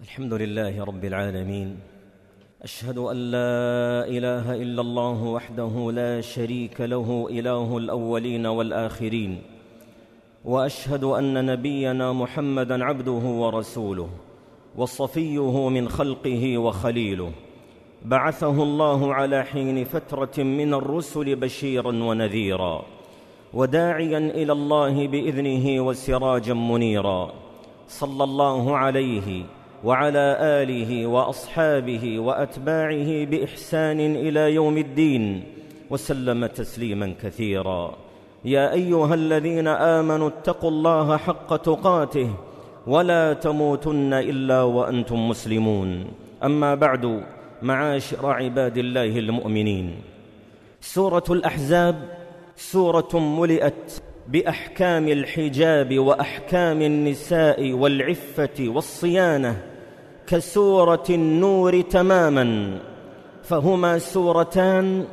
الحمد لله رب العالمين. أشهد أن لا إله إلا الله وحده لا شريك له إله الأولين والآخرين، وأشهد أن نبينا محمدًا عبده ورسوله وصفيه من خلقه وخليله، بعثه الله على حين فترة من الرسل بشيرًا ونذيرًا وداعيًا إلى الله بإذنه وسراجًا منيرًا، صلى الله عليه وعلى آله وأصحابه وأتباعه بإحسان إلى يوم الدين، وسلم تسليماً كثيراً. يا أيها الذين آمنوا اتقوا الله حق تقاته ولا تموتن إلا وأنتم مسلمون. أما بعد، معاشر عباد الله المؤمنين، سورة الأحزاب سورة ملئت بأحكام الحجاب وأحكام النساء والعفة والصيانة كسورة النور تماماً، فهما سورتان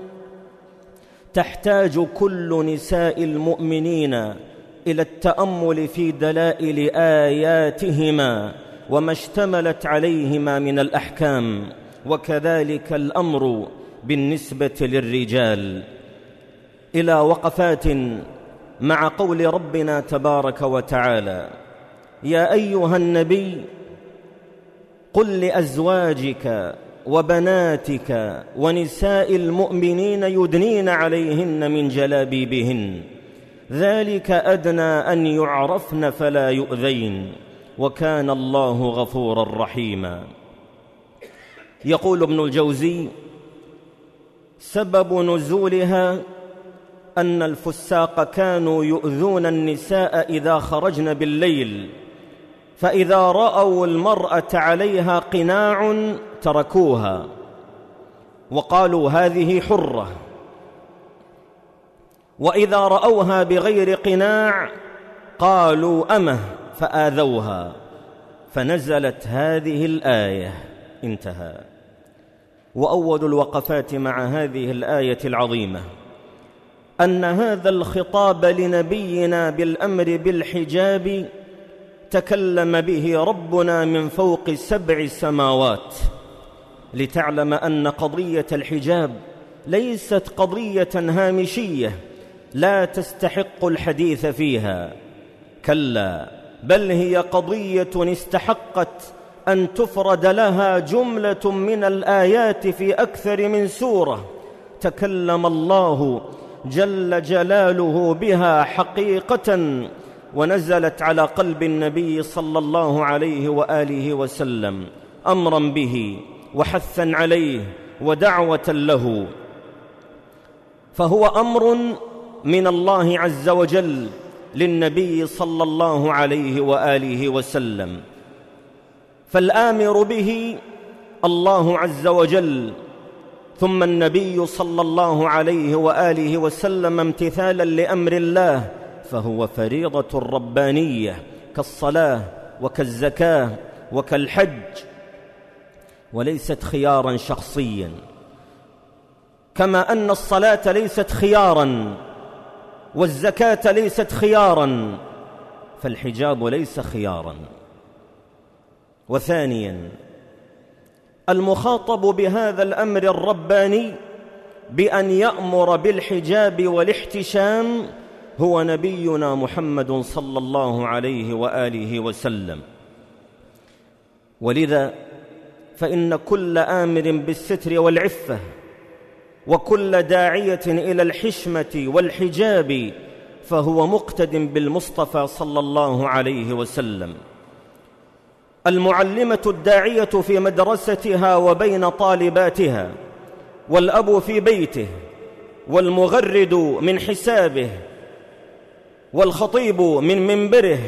تحتاج كل نساء المؤمنين إلى التأمل في دلائل آياتهما وما اشتملت عليهما من الأحكام، وكذلك الأمر بالنسبة للرجال، إلى وقفات مع قول ربنا تبارك وتعالى: يا أيها النبي قل لأزواجك وبناتك ونساء المؤمنين يدنين عليهن من جلابيبهن، ذلك أدنى أن يعرفن فلا يؤذين، وكان الله غفورا رحيما. يقول ابن الجوزي: سبب نزولها أن الفساق كانوا يؤذون النساء إذا خرجن بالليل، فإذا رأوا المرأة عليها قناع تركوها وقالوا هذه حرة، وإذا رأوها بغير قناع قالوا أمه فآذوها، فنزلت هذه الآية. انتهى. وأول الوقفات مع هذه الآية العظيمة أن هذا الخطاب لنبينا بالأمر بالحجاب تكلم به ربنا من فوق 7 سماوات، لتعلم أن قضية الحجاب ليست قضية هامشية لا تستحق الحديث فيها، كلا، بل هي قضية استحقت أن تفرد لها جملة من الآيات في أكثر من سورة تكلم الله جل جلاله بها حقيقة، ونزلت على قلب النبي صلى الله عليه وآله وسلم أمرا به وحثا عليه ودعوة له، فهو أمر من الله عز وجل للنبي صلى الله عليه وآله وسلم، فالآمر به الله عز وجل، ثم النبي صلى الله عليه وآله وسلم امتثالا لأمر الله، فهو فريضة ربانية كالصلاة وكالزكاة وكالحج، وليست خيارا شخصيا، كما أن الصلاة ليست خيارا والزكاة ليست خيارا، فالحجاب ليس خيارا. وثانيا، المخاطب بهذا الأمر الرباني بأن يأمر بالحجاب والاحتشام هو نبينا محمد صلى الله عليه وآله وسلم، ولذا فإن كل آمر بالستر والعفة وكل داعية إلى الحشمة والحجاب فهو مقتد بالمصطفى صلى الله عليه وسلم. المعلمة الداعية في مدرستها وبين طالباتها، والأب في بيته، والمغرد من حسابه، والخطيب من منبره،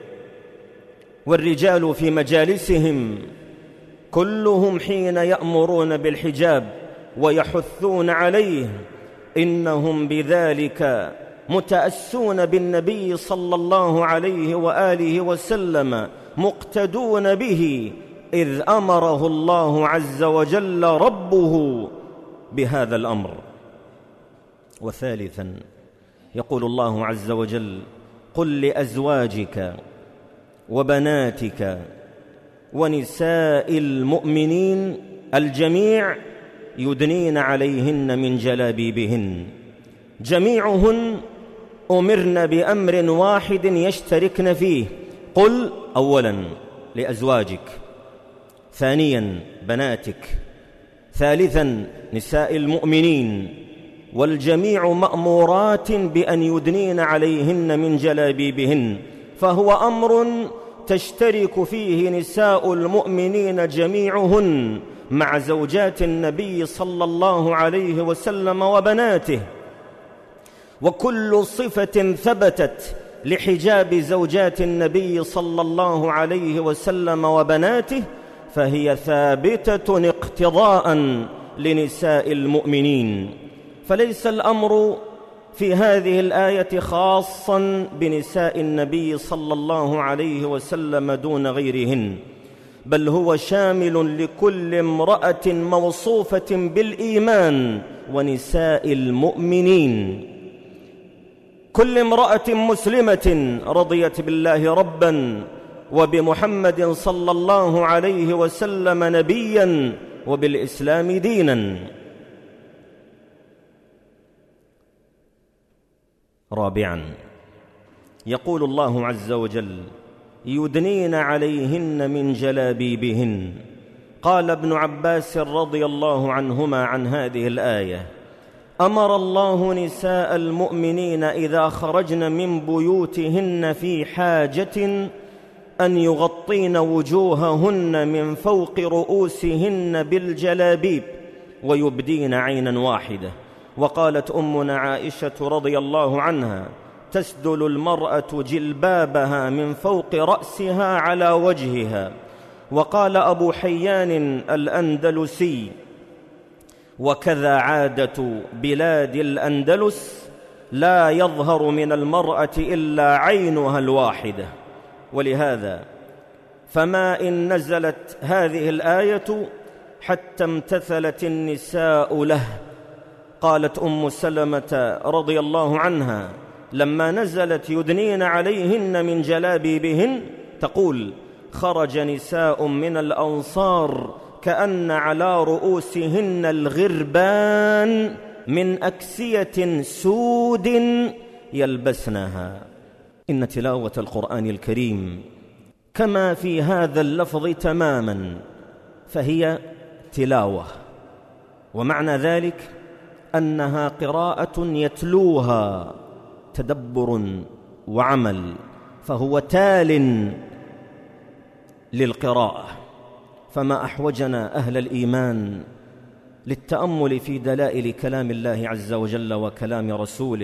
والرجال في مجالسهم، كلهم حين يأمرون بالحجاب ويحثون عليه إنهم بذلك متأسون بالنبي صلى الله عليه وآله وسلم، مقتدون به، إذ أمره الله عز وجل ربه بهذا الأمر. وثالثا، يقول الله عز وجل: قل لأزواجك وبناتك ونساء المؤمنين الجميع يدنين عليهن من جلابيبهن. جميعهن أمرن بأمر واحد يشتركن فيه. قل أولا لأزواجك، ثانيا بناتك، ثالثا نساء المؤمنين، والجميع مأمورات بأن يدنين عليهن من جلابيبهن، فهو أمر تشترك فيه نساء المؤمنين جميعهن مع زوجات النبي صلى الله عليه وسلم وبناته. وكل صفة ثبتت لحجاب زوجات النبي صلى الله عليه وسلم وبناته فهي ثابتة اقتضاء لنساء المؤمنين. فليس الأمر في هذه الآية خاصا بنساء النبي صلى الله عليه وسلم دون غيرهن، بل هو شامل لكل امرأة موصوفة بالإيمان ونساء المؤمنين. كل امرأة مسلمة رضيت بالله ربا وبمحمد صلى الله عليه وسلم نبيا وبالإسلام دينا. رابعا، يقول الله عز وجل: يدنين عليهن من جلابيبهن. قال ابن عباس رضي الله عنهما عن هذه الآية: أمر الله نساء المؤمنين إذا خرجن من بيوتهن في حاجة أن يغطين وجوههن من فوق رؤوسهن بالجلابيب ويبدين عينا واحدة. وقالت أمنا عائشة رضي الله عنها: تسدل المرأة جلبابها من فوق رأسها على وجهها. وقال أبو حيان الأندلسي: وكذا عادة بلاد الأندلس، لا يظهر من المرأة إلا عينها الواحدة. ولهذا فما إن نزلت هذه الآية حتى امتثلت النساء له. قالت أم سلمة رضي الله عنها لما نزلت يدنين عليهن من جلابيبهن تقول: خرج نساء من الأنصار كأن على رؤوسهن الغربان من أكسية سود يلبسنها. إن تلاوة القرآن الكريم كما في هذا اللفظ تماما فهي تلاوة، ومعنى ذلك أنها قراءة يتلوها تدبر وعمل، فهو تال للقراءة. فما أحوجنا أهل الإيمان للتأمل في دلائل كلام الله عز وجل وكلام رسوله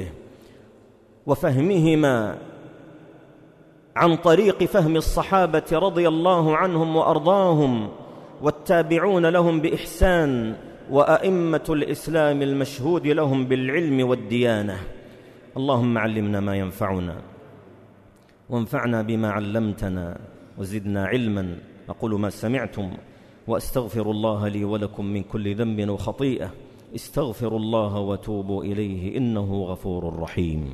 وفهمهما عن طريق فهم الصحابة رضي الله عنهم وأرضاهم والتابعون لهم بإحسان وأئمة الإسلام المشهود لهم بالعلم والديانة. اللهم علمنا ما ينفعنا وانفعنا بما علمتنا وزدنا علما. أقول ما سمعتم وأستغفر الله لي ولكم من كل ذنب وخطيئة. استغفروا الله وتوبوا إليه إنه غفور رحيم.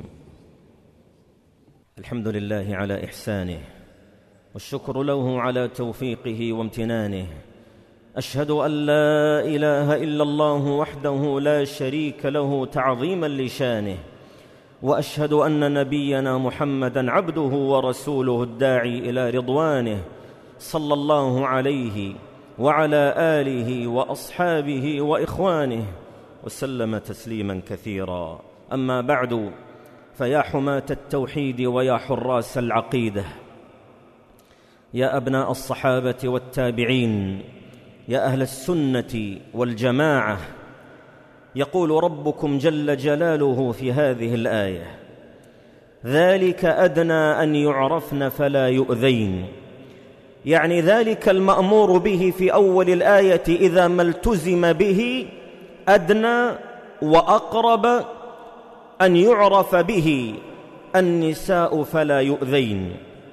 الحمد لله على إحسانه والشكر له على توفيقه وامتنانه. أشهد أن لا إله إلا الله وحده لا شريك له تعظيما لشانه، وأشهد أن نبينا محمدا عبده ورسوله الداعي إلى رضوانه، صلى الله عليه وعلى آله وأصحابه وإخوانه وسلم تسليما كثيرا. أما بعد، فيا حماة التوحيد ويا حراس العقيدة، يا أبناء الصحابة والتابعين، يا أهل السنة والجماعة، يقول ربكم جل جلاله في هذه الآية: ذلك أدنى أن يعرفن فلا يؤذين. يعني ذلك المأمور به في أول الآية إذا ما التزم به أدنى وأقرب أن يعرف به النساء فلا يؤذين.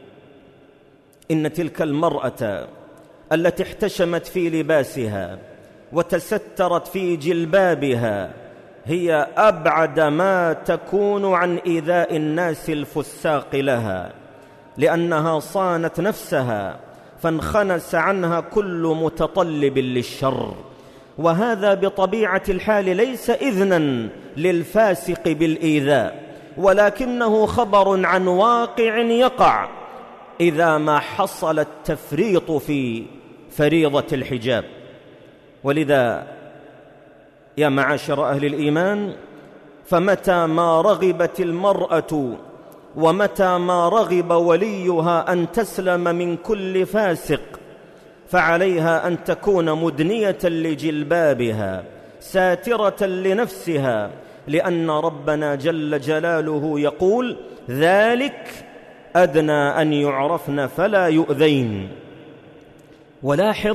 إن تلك المرأة التي احتشمت في لباسها وتسترت في جلبابها هي أبعد ما تكون عن إيذاء الناس الفساق لها، لأنها صانت نفسها فانخنس عنها كل متطلب للشر. وهذا بطبيعة الحال ليس إذنا للفاسق بالإيذاء، ولكنه خبر عن واقع يقع إذا ما حصل التفريط في فريضة الحجاب. ولذا يا معاشر أهل الإيمان، فمتى ما رغبت المرأة ومتى ما رغب وليها أن تسلم من كل فاسق، فعليها أن تكون مدنية لجلبابها ساترة لنفسها، لأن ربنا جل جلاله يقول: ذلك أدنى أن يعرفن فلا يؤذين. ولاحظ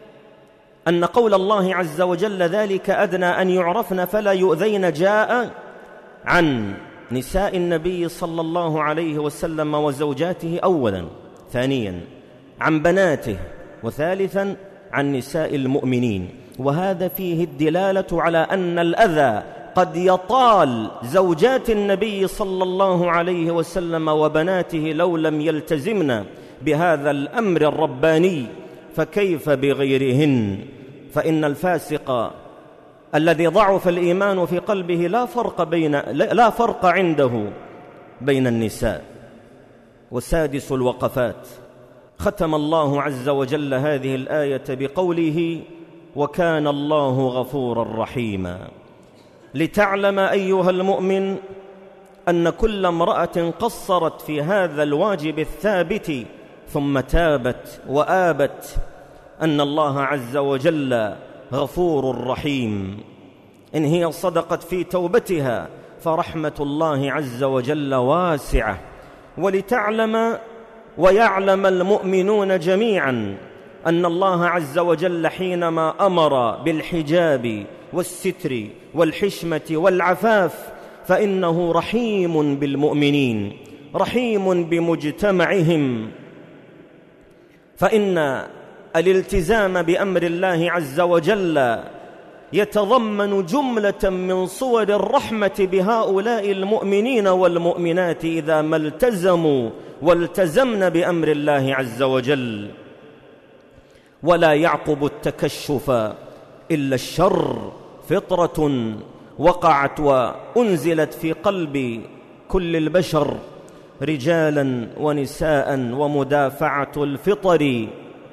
أن قول الله عز وجل ذلك أدنى أن يعرفن فلا يؤذين جاء عن نساء النبي صلى الله عليه وسلم وزوجاته أولا، ثانيا عن بناته، وثالثا عن نساء المؤمنين. وهذا فيه الدلالة على أن الأذى قد يطال زوجات النبي صلى الله عليه وسلم وبناته لو لم يلتزمن بهذا الأمر الرباني، فكيف بغيرهن؟ فإن الفاسق الذي ضعف الإيمان في قلبه لا فرق عنده بين النساء. وسادس الوقفات، ختم الله عز وجل هذه الآية بقوله: وكان الله غفورا رحيما، لتعلم أيها المؤمن أن كل امرأة قصرت في هذا الواجب الثابت ثم تابت وآبت، أن الله عز وجل غفور رحيم. إن هي صدقت في توبتها فرحمة الله عز وجل واسعة. ولتعلم ويعلم المؤمنون جميعا أن الله عز وجل حينما أمر بالحجاب والستر والحشمة والعفاف فإنه رحيم بالمؤمنين، رحيم بمجتمعهم، فإن الالتزام بأمر الله عز وجل يتضمن جملة من صور الرحمة بهؤلاء المؤمنين والمؤمنات إذا ما التزموا والتزمن بأمر الله عز وجل. ولا يعقب التكشف إلا الشر، فطرة وقعت وأنزلت في قلب كل البشر رجالا ونساء، ومدافعة الفطر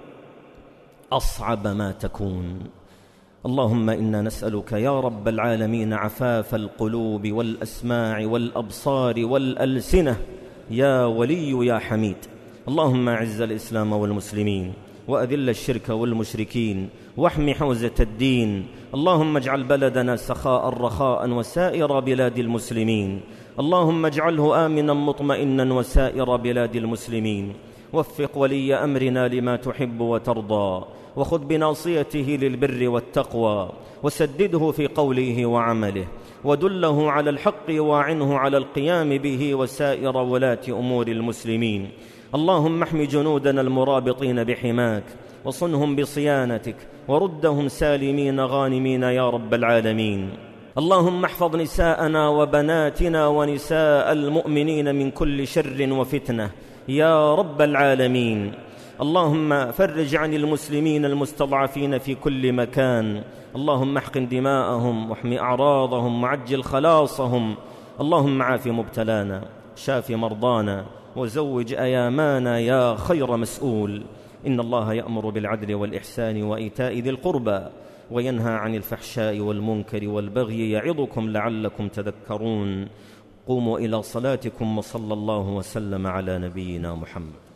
أصعب ما تكون. اللهم إنا نسألك يا رب العالمين عفاف القلوب والأسماع والأبصار والألسنة يا ولي يا حميد. اللهم أعز الإسلام والمسلمين، وأذل الشرك والمشركين، واحم حوزة الدين. اللهم اجعل بلدنا سخاء رخاء وسائر بلاد المسلمين. اللهم اجعله آمنا مطمئنا وسائر بلاد المسلمين. وفق ولي أمرنا لما تحب وترضى، وخذ بناصيته للبر والتقوى، وسدده في قوله وعمله، ودله على الحق واعنه على القيام به وسائر ولاة أمور المسلمين. اللهم احم جنودنا المرابطين بحماك، وصنهم بصيانتك، وردهم سالمين غانمين يا رب العالمين. اللهم احفظ نساءنا وبناتنا ونساء المؤمنين من كل شر وفتنة يا رب العالمين. اللهم فرج عن المسلمين المستضعفين في كل مكان. اللهم احقن دماءهم واحم أعراضهم وعجل خلاصهم. اللهم عاف مبتلانا، شاف مرضانا، وزوج أيامانا يا خير مسؤول. إن الله يأمر بالعدل والإحسان وإيتاء ذي القربى، وينهى عن الفحشاء والمنكر والبغي، يعظكم لعلكم تذكرون. قوموا إلى صلاتكم، وصلى الله وسلم على نبينا محمد.